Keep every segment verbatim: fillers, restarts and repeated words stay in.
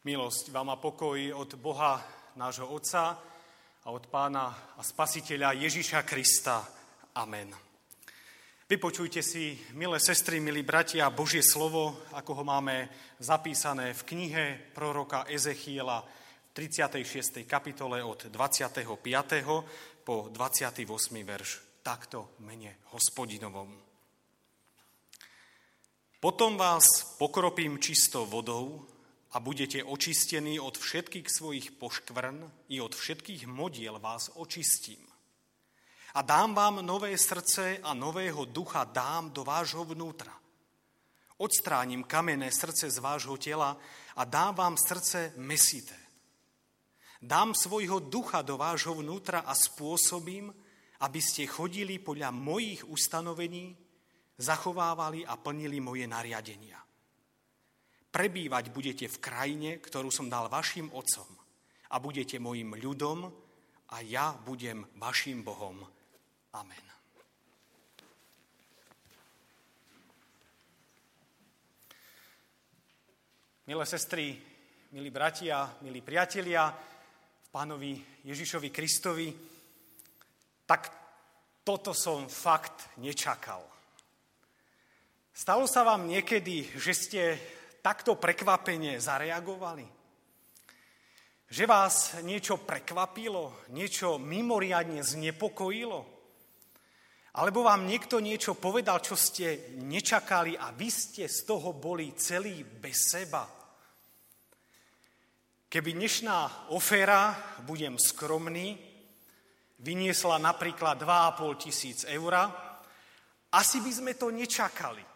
Milosť vám a pokoj od Boha, nášho Otca a od Pána a Spasiteľa Ježiša Krista. Amen. Vypočujte si, milé sestry, milí bratia, Božie slovo, ako ho máme zapísané v knihe proroka Ezechiela v tridsiatej šiestej kapitole od dvadsiateho piateho po dvadsiaty ôsmy verš. Takto mene Hospodinovom. Potom vás pokropím čistou vodou a budete očistení od všetkých svojich poškvrn i od všetkých modiel vás očistím. A dám vám nové srdce a nového ducha dám do vášho vnútra. Odstránim kamenné srdce z vášho tela a dám vám srdce mäsité. Dám svojho ducha do vášho vnútra a spôsobím, aby ste chodili podľa mojich ustanovení, zachovávali a plnili moje nariadenia. Prebývať budete v krajine, ktorú som dal vašim otcom a budete mojim ľudom a ja budem vašim Bohom. Amen. Milé sestry, milí bratia, milí priatelia, v Pánovi Ježišovi Kristovi, tak toto som fakt nečakal. Stalo sa vám niekedy, že ste takto prekvapene zareagovali? Že vás niečo prekvapilo, niečo mimoriadne znepokojilo? Alebo vám niekto niečo povedal, čo ste nečakali a vy ste z toho boli celí bez seba? Keby dnešná oféra, budem skromný, vyniesla napríklad dva a pol tisíc eur, asi by sme to nečakali.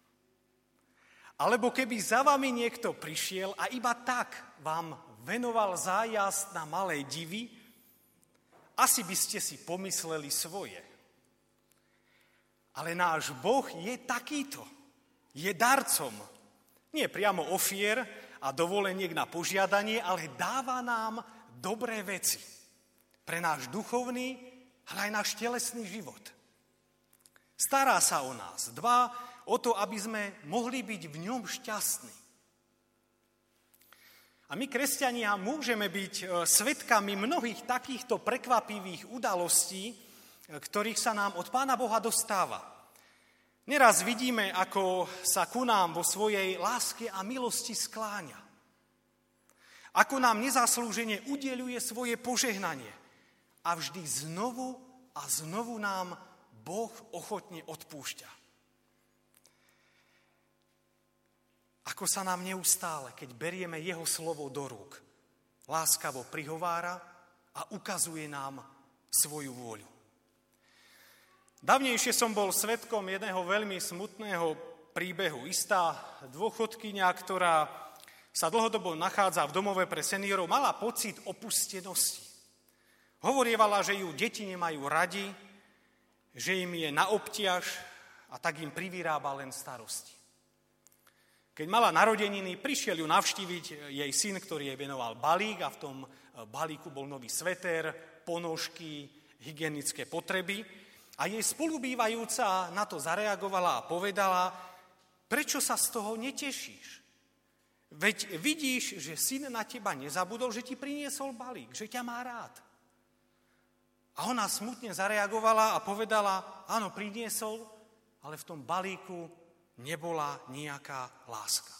Alebo keby za vami niekto prišiel a iba tak vám venoval zájazd na malé divy, asi by ste si pomysleli svoje. Ale náš Boh je takýto. Je darcom. Nie priamo ofier a dovoleniek na požiadanie, ale dáva nám dobré veci. Pre náš duchovný, ale aj náš telesný život. Stará sa o nás. Dva o to, aby sme mohli byť v ňom šťastní. A my, kresťania, môžeme byť svedkami mnohých takýchto prekvapivých udalostí, ktorých sa nám od Pána Boha dostáva. Neraz vidíme, ako sa ku nám vo svojej láske a milosti skláňa. Ako nám nezaslúžene udeľuje svoje požehnanie. A vždy znovu a znovu nám Boh ochotne odpúšťa. Ako sa nám neustále, keď berieme jeho slovo do rúk, láskavo prihovára a ukazuje nám svoju vôľu. Dávnejšie som bol svedkom jedného veľmi smutného príbehu. Istá dôchodkyňa, ktorá sa dlhodobo nachádza v domove pre seniorov, mala pocit opustenosti. Hovorievala, že ju deti nemajú radi, že im je na obťaž a tak im privyrába len starosti. Keď mala narodeniny, prišiel ju navštíviť jej syn, ktorý jej venoval balík a v tom balíku bol nový sveter, ponožky, hygienické potreby. A jej spolubývajúca na to zareagovala a povedala, prečo sa z toho netešíš? Veď vidíš, že syn na teba nezabudol, že ti priniesol balík, že ťa má rád. A ona smutne zareagovala a povedala, áno, priniesol, ale v tom balíku nebola nejaká láska.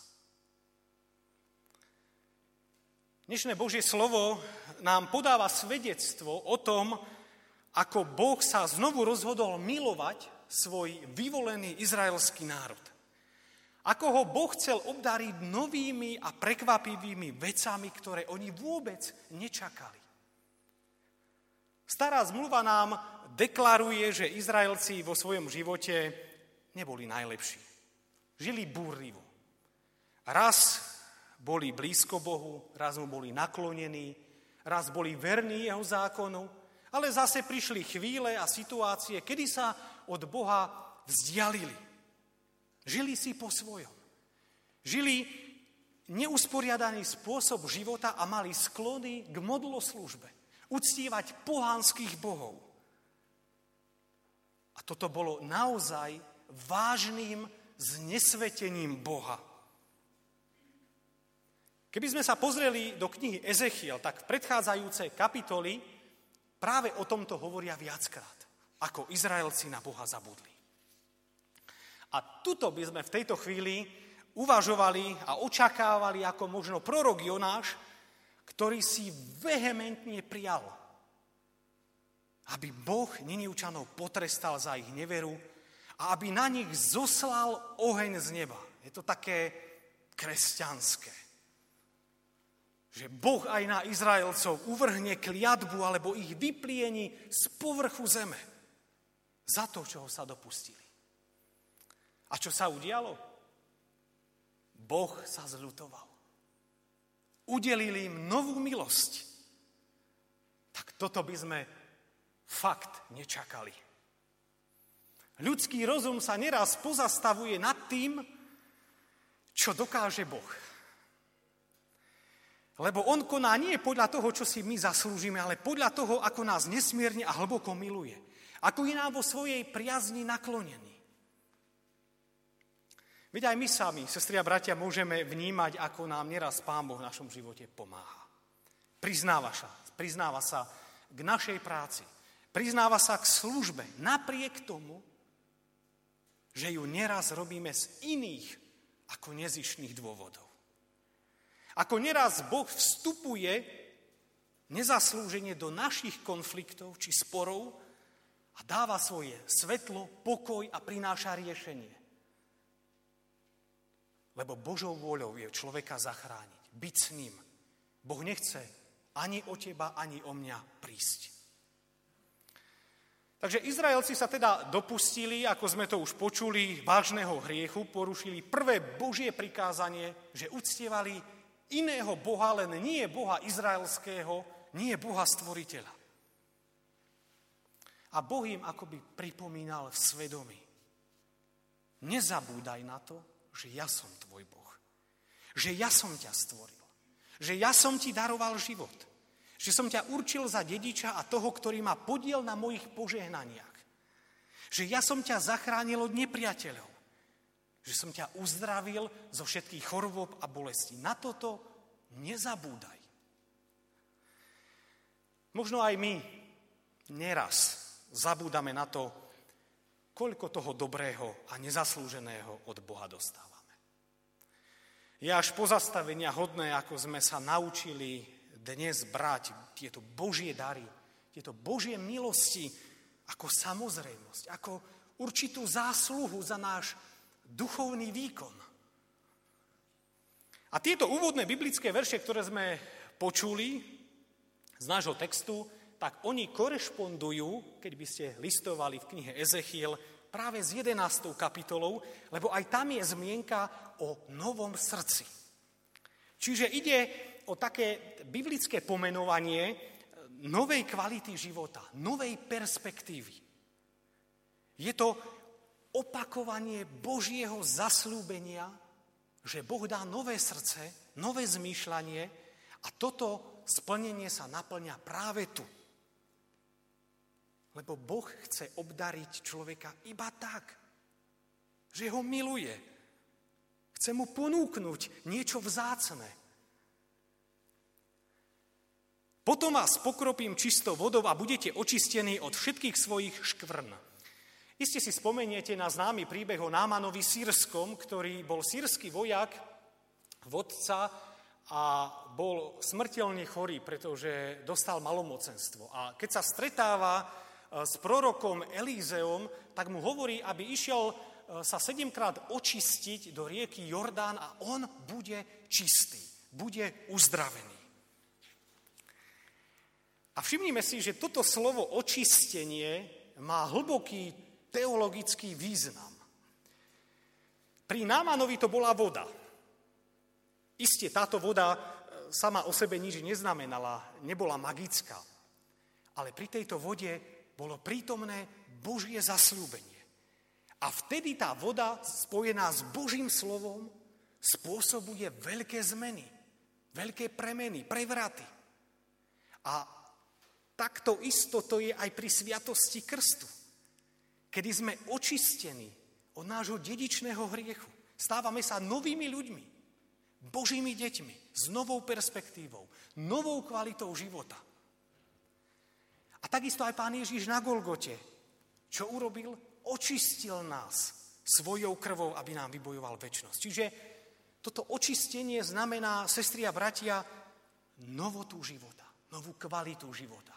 Dnešné Božie slovo nám podáva svedectvo o tom, ako Boh sa znovu rozhodol milovať svoj vyvolený izraelský národ. Ako ho Boh chcel obdariť novými a prekvapivými vecami, ktoré oni vôbec nečakali. Stará zmluva nám deklaruje, že Izraelci vo svojom živote neboli najlepší. Žili búrlivo. Raz boli blízko Bohu, raz mu boli naklonení, raz boli verní jeho zákonu, ale zase prišli chvíle a situácie, kedy sa od Boha vzdialili. Žili si po svojom. Žili neusporiadaný spôsob života a mali sklony k modloslužbe. Uctívať pohanských bohov. A toto bolo naozaj vážnym znesvetením Boha. Keby sme sa pozreli do knihy Ezechiel, tak v predchádzajúcej kapitoly práve o tomto hovoria viackrát, ako Izraelci na Boha zabudli. A tuto by sme v tejto chvíli uvažovali a očakávali ako možno prorok Jonáš, ktorý si vehementne prijal, aby Boh Ninivčanov potrestal za ich neveru a aby na nich zoslal oheň z neba. Je to také kresťanské. Že Boh aj na Izraelcov uvrhne kliatbu alebo ich vyplieni z povrchu zeme za to, čoho sa dopustili. A čo sa udialo? Boh sa zľutoval. Udelil im novú milosť. Tak toto by sme fakt nečakali. Ľudský rozum sa neraz pozastavuje nad tým, čo dokáže Boh. Lebo on koná nie podľa toho, čo si my zaslúžime, ale podľa toho, ako nás nesmierne a hlboko miluje. Ako je nám vo svojej priazni naklonený. Veď aj my sami, sestri a bratia, môžeme vnímať, ako nám neraz Pán Boh v našom živote pomáha. Priznáva sa, priznáva sa k našej práci. Priznáva sa k službe. Napriek tomu, že ju neraz robíme z iných ako nezištných dôvodov. Ako neraz Boh vstupuje nezaslúžene do našich konfliktov či sporov a dáva svoje svetlo, pokoj a prináša riešenie. Lebo Božou vôľou je človeka zachrániť, byť s ním. Boh nechce ani o teba, ani o mňa prísť. Takže Izraelci sa teda dopustili, ako sme to už počuli, vážneho hriechu, porušili prvé Božie prikázanie, že uctievali iného Boha, len nie Boha izraelského, nie Boha stvoriteľa. A Boh im akoby pripomínal v svedomí. Nezabúdaj na to, že ja som tvoj Boh. Že ja som ťa stvoril. Že ja som ti daroval život. Že som ťa určil za dediča a toho, ktorý má podiel na mojich požehnaniach. Že ja som ťa zachránil od nepriateľov. Že som ťa uzdravil zo všetkých chorôb a bolestí. Na toto nezabúdaj. Možno aj my neraz zabúdame na to, koľko toho dobrého a nezaslúženého od Boha dostávame. Je až pozastavenia hodné, ako sme sa naučili dnes brať tieto Božie dary, tieto Božie milosti ako samozrejmosť, ako určitú zásluhu za náš duchovný výkon. A tieto úvodné biblické verše, ktoré sme počuli z nášho textu, tak oni korešpondujú, keď by ste listovali v knihe Ezechiel, práve s jedenástou kapitolou, lebo aj tam je zmienka o novom srdci. Čiže ide o také biblické pomenovanie novej kvality života, novej perspektívy. Je to opakovanie Božieho zasľúbenia, že Boh dá nové srdce, nové zmýšľanie a toto splnenie sa naplňa práve tu. Lebo Boh chce obdariť človeka iba tak, že ho miluje. Chce mu ponúknuť niečo vzácne. Potom vás pokropím čistou vodou a budete očistení od všetkých svojich škvrn. Iste si spomeniete na známy príbeh o Námanovi Sýrskom, ktorý bol sýrsky vojak, vodca a bol smrteľne chorý, pretože dostal malomocenstvo. A keď sa stretáva s prorokom Elízeom, tak mu hovorí, aby išiel sa sedemkrát očistiť do rieky Jordán a on bude čistý, bude uzdravený. A všimnime si, že toto slovo očistenie má hlboký teologický význam. Pri Námanovi to bola voda. Isté, táto voda sama o sebe nič neznamenala, nebola magická. Ale pri tejto vode bolo prítomné Božie zasľúbenie. A vtedy tá voda, spojená s Božím slovom, spôsobuje veľké zmeny, veľké premeny, prevraty. A takto isto to je aj pri sviatosti krstu. Kedy sme očistení od nášho dedičného hriechu. Stávame sa novými ľuďmi. Božími deťmi, s novou perspektívou, novou kvalitou života. A takisto aj Pán Ježiš na Golgote, čo urobil? Očistil nás svojou krvou, aby nám vybojoval večnosť. Čiže toto očistenie znamená, sestri a bratia, novotu života, novú kvalitu života.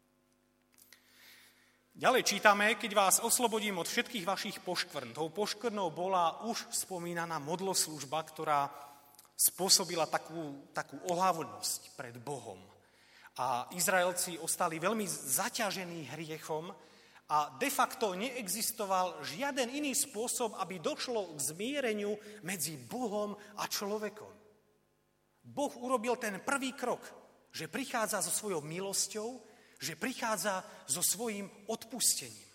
Ďalej čítame, keď vás oslobodím od všetkých vašich poškvrn. Tou poškvrnou bola už spomínaná modloslužba, ktorá spôsobila takú, takú ohavnosť pred Bohom. A Izraelci ostali veľmi zaťažení hriechom a de facto neexistoval žiaden iný spôsob, aby došlo k zmiereniu medzi Bohom a človekom. Boh urobil ten prvý krok, že prichádza so svojou milosťou, že prichádza so svojím odpustením.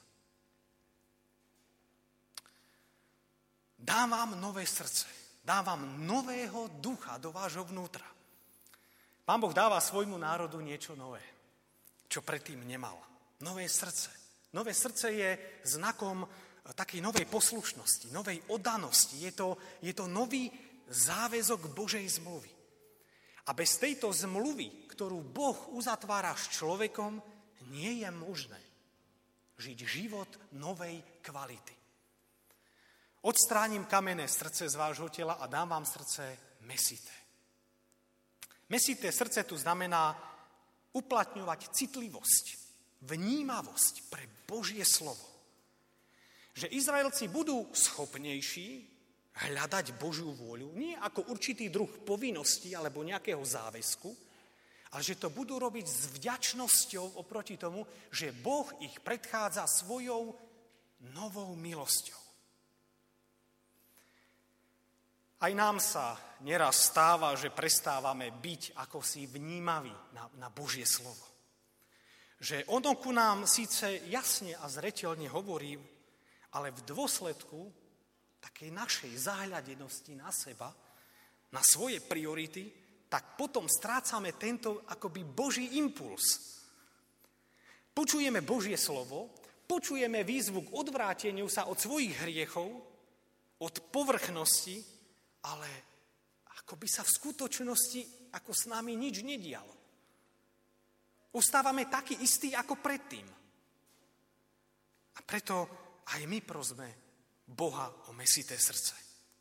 Dám vám nové srdce, dám vám nového ducha do vášho vnútra. Pán Boh dáva svojmu národu niečo nové, čo predtým nemal. Nové srdce. Nové srdce je znakom takej novej poslušnosti, novej oddanosti. Je to, je to nový záväzok Božej zmluvy. A bez tejto zmluvy, ktorú Boh uzatvára s človekom, nie je možné žiť život novej kvality. Odstránim kamenné srdce z vášho tela a dám vám srdce mesité. Mesité srdce tu znamená uplatňovať citlivosť, vnímavosť pre Božie slovo. Že Izraelci budú schopnejší hľadať Božiu vôľu, nie ako určitý druh povinnosti alebo nejakého záväzku, ale že to budú robiť s vďačnosťou oproti tomu, že Boh ich predchádza svojou novou milosťou. Aj nám sa neraz stáva, že prestávame byť ako si vnímaví na, na Božie slovo. Že ono ku nám síce jasne a zreteľne hovorí, ale v dôsledku takej našej zahľadenosti na seba, na svoje priority, tak potom strácame tento akoby Boží impuls. Počujeme Božie slovo, počujeme výzvu k odvráteniu sa od svojich hriechov, od povrchnosti, ale akoby sa v skutočnosti ako s nami nič nedialo. Ostávame takí istí ako predtým. A preto aj my prosme Boha o mesité srdce.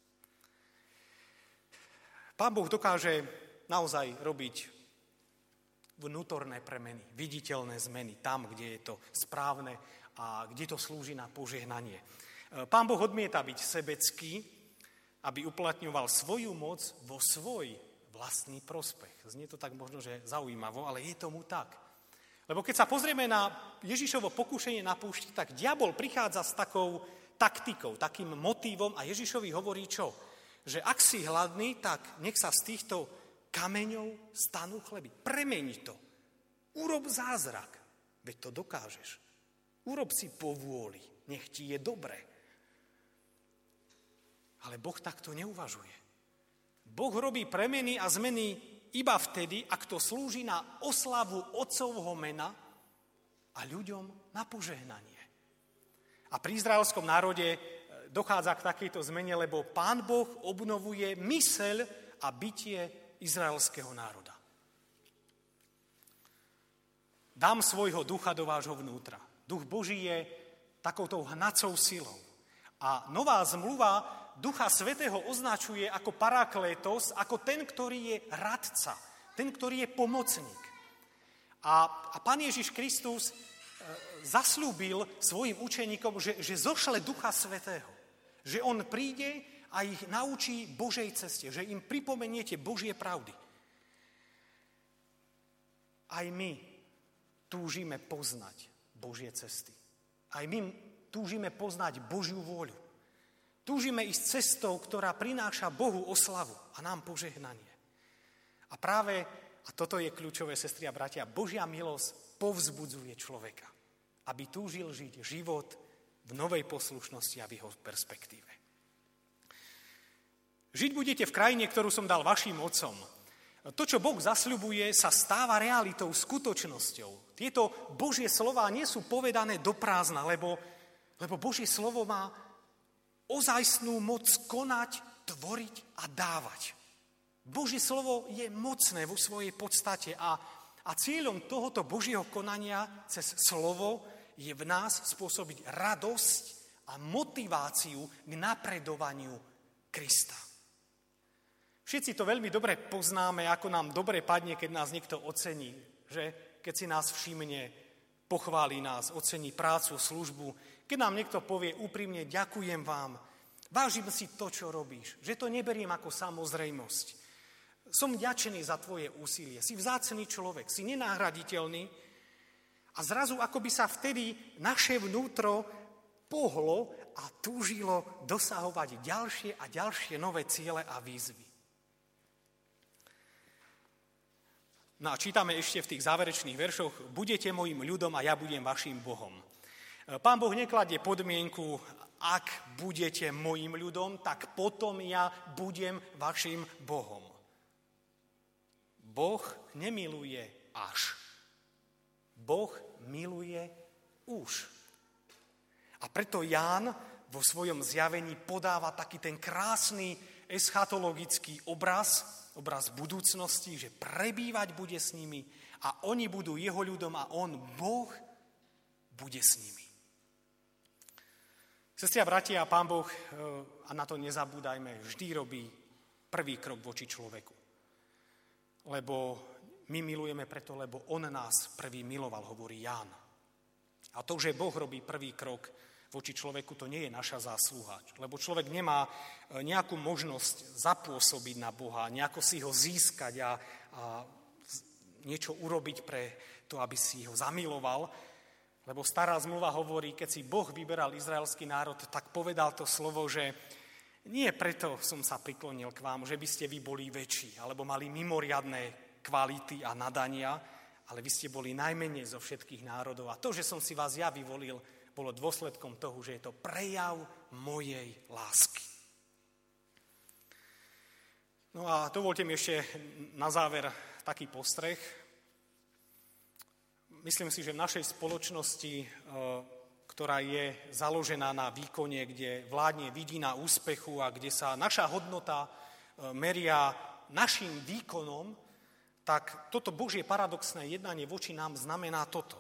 Pán Boh dokáže naozaj robiť vnútorné premeny, viditeľné zmeny tam, kde je to správne a kde to slúži na požehnanie. Pán Boh odmieta byť sebecký, aby uplatňoval svoju moc vo svoj vlastný prospech. Znie to tak možno, že zaujímavo, ale je tomu tak. Lebo keď sa pozrieme na Ježišovo pokúšanie na púšti, tak diabol prichádza s takou taktikou, takým motívom a Ježišovi hovorí čo? Že ak si hladný, tak nech sa z týchto kameňov stanú chleby. Premeň to. Urob zázrak. Veď to dokážeš. Urob si po vôli. Nech ti je dobre. Ale Boh takto neuvažuje. Boh robí premeny a zmeny iba vtedy, ak to slúži na oslavu Otcovho mena a ľuďom na požehnanie. A pri izraelskom národe dochádza k takejto zmene, lebo Pán Boh obnovuje myseľ a bytie izraelského národa. Dám svojho ducha do vášho vnútra. Duch Boží je takouto hnacou silou. A nová zmluva Ducha Svätého označuje ako paraklétos, ako ten, ktorý je radca, ten, ktorý je pomocník. A, a Pán Ježiš Kristus e, zasľúbil svojim učeníkom, že, že zošle Ducha Svätého. Že on príde a ich naučí Božej ceste, že im pripomeniete Božie pravdy. Aj my túžime poznať Božie cesty. Aj my túžime poznať Božiu vôľu. Túžime ísť cestou, ktorá prináša Bohu oslavu a nám požehnanie. A práve, a toto je kľúčové, sestri a bratia, Božia milosť povzbudzuje človeka, aby túžil žiť život v novej poslušnosti a v jeho perspektíve. Žiť budete v krajine, ktorú som dal vašim otcom. To, čo Boh zasľubuje, sa stáva realitou, skutočnosťou. Tieto Božie slová nie sú povedané do prázdna, lebo, lebo Božie slovo má ozajstnú moc konať, tvoriť a dávať. Božie slovo je mocné vo svojej podstate a, a cieľom tohoto Božieho konania cez slovo je v nás spôsobiť radosť a motiváciu k napredovaniu Krista. Všetci to veľmi dobre poznáme, ako nám dobre padne, keď nás niekto ocení, že? Keď si nás všimne, pochváli nás, ocení prácu, službu, keď nám niekto povie úprimne, ďakujem vám, vážim si to, čo robíš, že to neberiem ako samozrejmosť. Som vďačený za tvoje úsilie, si vzácny človek, si nenahraditeľný a zrazu ako by sa vtedy naše vnútro pohlo a túžilo dosahovať ďalšie a ďalšie nové ciele a výzvy. No a čítame ešte v tých záverečných veršoch, budete mojim ľudom a ja budem vašim Bohom. Pán Boh nekladie podmienku, ak budete mojim ľudom, tak potom ja budem vašim Bohom. Boh nemiluje až. Boh miluje už. A preto Ján vo svojom zjavení podáva taký ten krásny eschatologický obraz, obraz budúcnosti, že prebývať bude s nimi a oni budú jeho ľudom a on, Boh, bude s nimi. Sestri a bratia, Pán Boh, a na to nezabúdajme, vždy robí prvý krok voči človeku. Lebo my milujeme preto, lebo on nás prvý miloval, hovorí Ján. A to, že Boh robí prvý krok voči človeku, to nie je naša zásluha. Lebo človek nemá nejakú možnosť zapôsobiť na Boha, nejako si ho získať a, a niečo urobiť pre to, aby si ho zamiloval. Lebo stará zmluva hovorí, keď si Boh vyberal izraelský národ, tak povedal to slovo, že nie preto som sa priklonil k vám, že by ste vy boli väčší, alebo mali mimoriadne kvality a nadania, ale vy ste boli najmenej zo všetkých národov. A to, že som si vás ja vyvolil, bolo dôsledkom toho, že je to prejav mojej lásky. No a dovolte mi ešte na záver taký postreh. Myslím si, že v našej spoločnosti, ktorá je založená na výkone, kde vládne vidina úspechu a kde sa naša hodnota meria našim výkonom, tak toto Božie paradoxné jednanie voči nám znamená toto.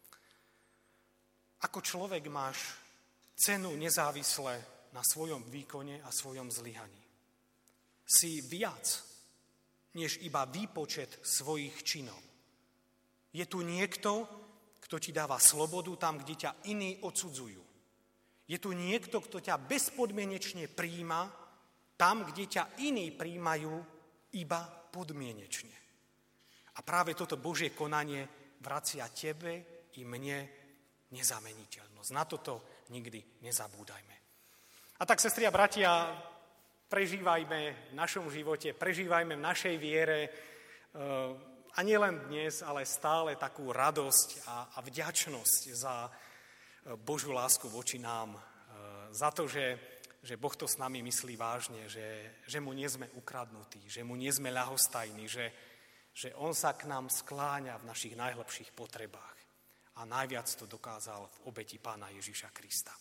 Ako človek máš cenu nezávisle na svojom výkone a svojom zlyhaní. Si viac, než iba výpočet svojich činov. Je tu niekto, kto ti dáva slobodu tam, kde ťa iní odsudzujú. Je tu niekto, kto ťa bezpodmienečne prijíma tam, kde ťa iní prijímajú iba podmienečne. A práve toto Božie konanie vracia tebe i mne nezameniteľnosť. Na toto nikdy nezabúdajme. A tak, sestri a bratia, prežívajme v našom živote, prežívajme v našej viere a nielen dnes, ale stále takú radosť a, a vďačnosť za Božiu lásku voči nám, za to, že, že Boh to s nami myslí vážne, že, že mu nie sme ukradnutí, že mu nie sme ľahostajní, že, že on sa k nám skláňa v našich najhlbších potrebách. A najviac to dokázal v obeti Pána Ježiša Krista.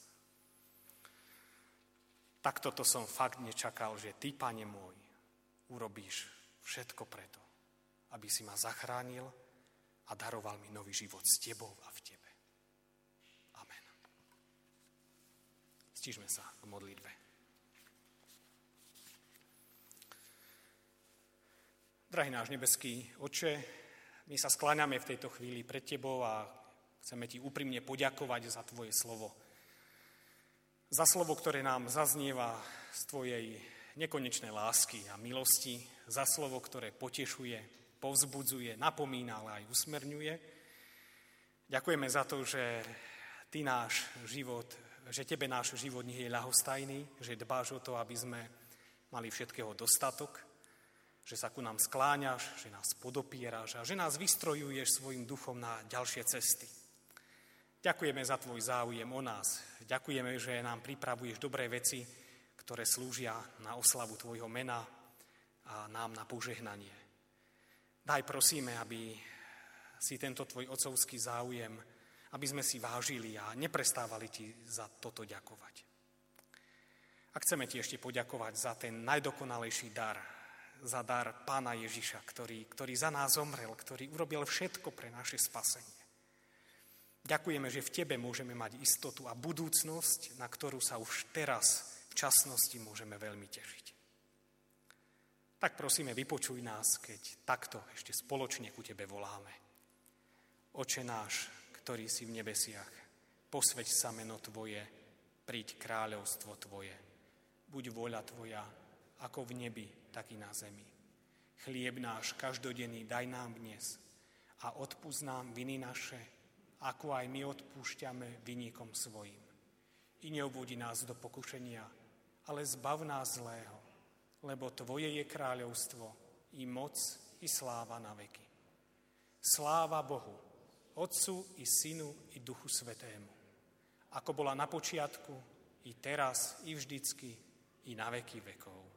Takto to som fakt nečakal, že ty, Pane môj, urobíš všetko preto, aby si ma zachránil a daroval mi nový život s tebou a v tebe. Amen. Stížme sa k modlitbe. Drahý náš nebeský Otče, my sa skláňame v tejto chvíli pred tebou a chceme ti úprimne poďakovať za tvoje slovo. Za slovo, ktoré nám zaznieva z tvojej nekonečnej lásky a milosti, za slovo, ktoré potešuje, povzbudzuje, napomína, ale aj usmerňuje. Ďakujeme za to, že ty náš život, že tebe náš život nie je ľahostajný, že dbáš o to, aby sme mali všetkého dostatok, že sa ku nám skláňaš, že nás podopieraš a že nás vystrojuješ svojim duchom na ďalšie cesty. Ďakujeme za tvoj záujem o nás. Ďakujeme, že nám pripravuješ dobré veci, ktoré slúžia na oslavu tvojho mena a nám na požehnanie. Daj prosíme, aby si tento tvoj otcovský záujem, aby sme si vážili a neprestávali ti za toto ďakovať. A chceme ti ešte poďakovať za ten najdokonalejší dar, za dar Pána Ježiša, ktorý, ktorý za nás zomrel, ktorý urobil všetko pre naše spasenie. Ďakujeme, že v Tebe môžeme mať istotu a budúcnosť, na ktorú sa už teraz v časnosti môžeme veľmi tešiť. Tak prosíme, vypočuj nás, keď takto ešte spoločne ku Tebe voláme. Oče náš, ktorý si v nebesiach, posväť sa meno Tvoje, príď kráľovstvo Tvoje. Buď vôľa Tvoja, ako v nebi, tak i na zemi. Chlieb náš každodenný daj nám dnes a odpusť nám viny naše, ako aj my odpúšťame vinníkom svojim. I neuvodi nás do pokušenia, ale zbav nás zlého, lebo Tvoje je kráľovstvo, i moc, i sláva na veky. Sláva Bohu, Otcu, i Synu, i Duchu Svätému, ako bola na počiatku, i teraz, i vždycky, i na veky vekov.